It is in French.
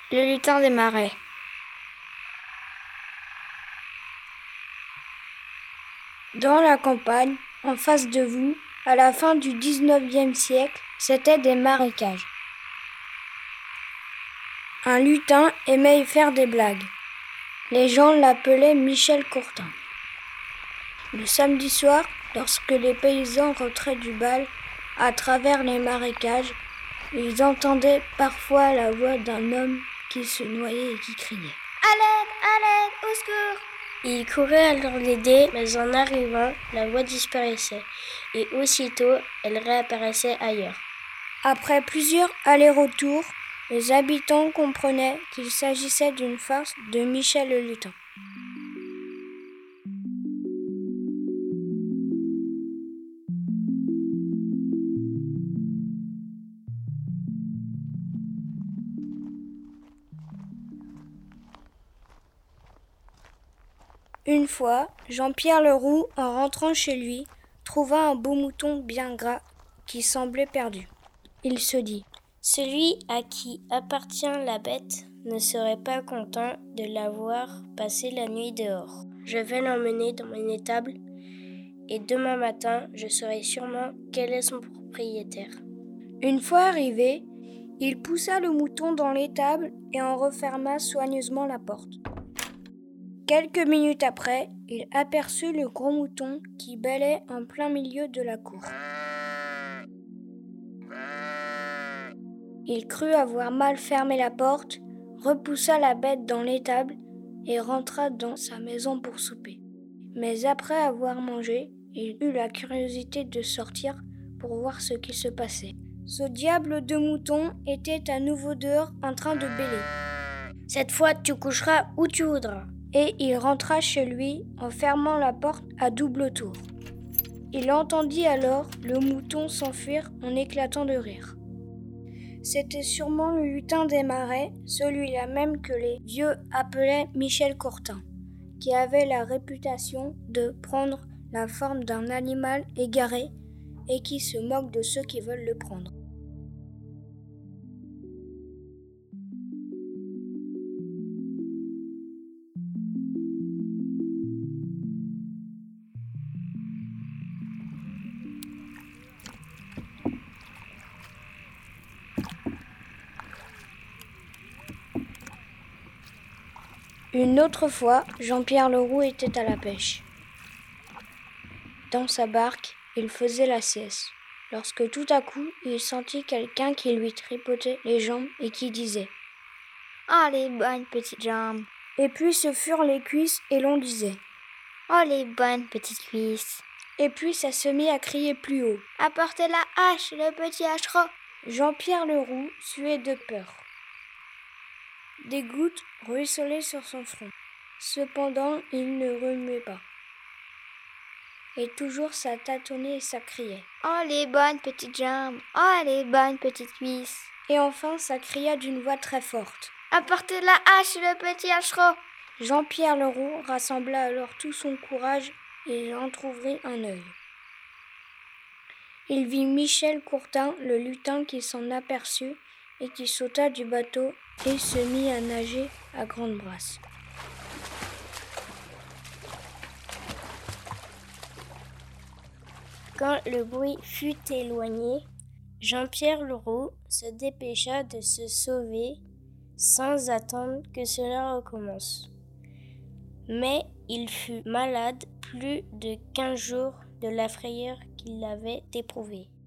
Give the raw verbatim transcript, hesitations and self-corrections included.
Le lutin des marais. Dans la campagne, en face de vous, à la fin du dix-neuvième siècle, c'étaient des marécages. Un lutin aimait y faire des blagues. Les gens l'appelaient Michel Courtin. Le samedi soir, lorsque les paysans rentraient du bal à travers les marécages, ils entendaient parfois la voix d'un homme qui se noyait et qui criait « À l'aide, à l'aide, au secours !» Ils couraient alors l'aider, mais en arrivant, la voix disparaissait et aussitôt, elle réapparaissait ailleurs. Après plusieurs allers-retours, les habitants comprenaient qu'il s'agissait d'une farce de Michel le lutin. Une fois, Jean-Pierre Leroux, en rentrant chez lui, trouva un beau mouton bien gras qui semblait perdu. Il se dit « Celui à qui appartient la bête ne serait pas content de la voir passer la nuit dehors. Je vais l'emmener dans mon étable et demain matin, je saurai sûrement quel est son propriétaire. » Une fois arrivé, il poussa le mouton dans l'étable et en referma soigneusement la porte. Quelques minutes après, il aperçut le gros mouton qui bêlait en plein milieu de la cour. Il crut avoir mal fermé la porte, repoussa la bête dans l'étable et rentra dans sa maison pour souper. Mais après avoir mangé, il eut la curiosité de sortir pour voir ce qui se passait. Ce diable de mouton était à nouveau dehors en train de bêler. « Cette fois, tu coucheras où tu voudras. » Et il rentra chez lui en fermant la porte à double tour. Il entendit alors le mouton s'enfuir en éclatant de rire. C'était sûrement le lutin des marais, celui-là même que les vieux appelaient Michel Courtin, qui avait la réputation de prendre la forme d'un animal égaré et qui se moque de ceux qui veulent le prendre. Une autre fois, Jean-Pierre Leroux était à la pêche. Dans sa barque, il faisait la sieste, lorsque tout à coup, il sentit quelqu'un qui lui tripotait les jambes et qui disait « Oh, les bonnes petites jambes !» Et puis ce furent les cuisses et l'on disait « Oh, les bonnes petites cuisses !» Et puis ça se mit à crier plus haut « Apportez la hache, le petit hachereau !» Jean-Pierre Leroux suait de peur. Des gouttes ruisselaient sur son front. Cependant, il ne remuait pas. Et toujours ça tâtonnait et ça criait « Oh, les bonnes petites jambes! Oh, les bonnes petites cuisses !» Et enfin, ça cria d'une voix très forte « Apportez la hache, le petit hachereau !» Jean-Pierre Leroux rassembla alors tout son courage et entr'ouvrit un œil. Il vit Michel Courtin, le lutin, qui s'en aperçut et qui sauta du bateau et se mit à nager à grande brasse. Quand le bruit fut éloigné, Jean-Pierre Leroux se dépêcha de se sauver sans attendre que cela recommence. Mais il fut malade plus de quinze jours de la frayeur qu'il avait éprouvée.